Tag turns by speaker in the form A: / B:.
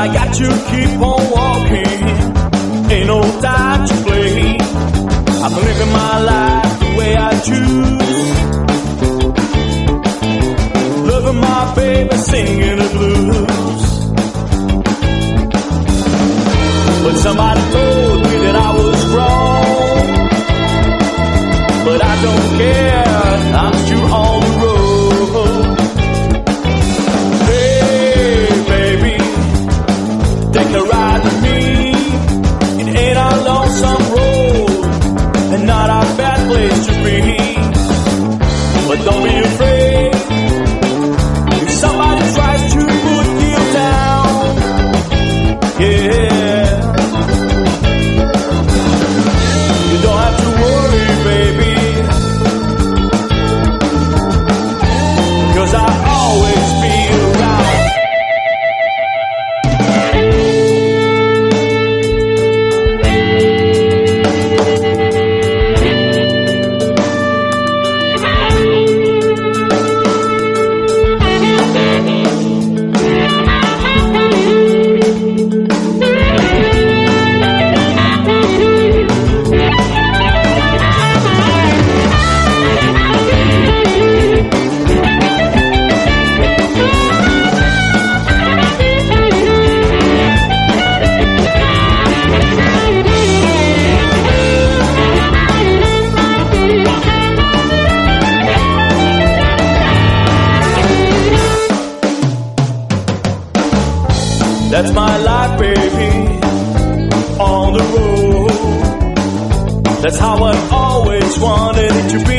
A: I got to keep on walking. Ain't no time to play. I'm living my life the way I choose. Loving my baby, singing the blues. But somebody told me that I was wrong. But I don't care, I'm still on the road. Hey baby, take a ride with me. It ain't a lonesome road, and not a bad place to be. But don't be afraid, if somebody tries to put you down, yeah, you don't have to worry, baby, 'cause I always be around. That's my life, baby, on the road. That's how I always wanted it to be.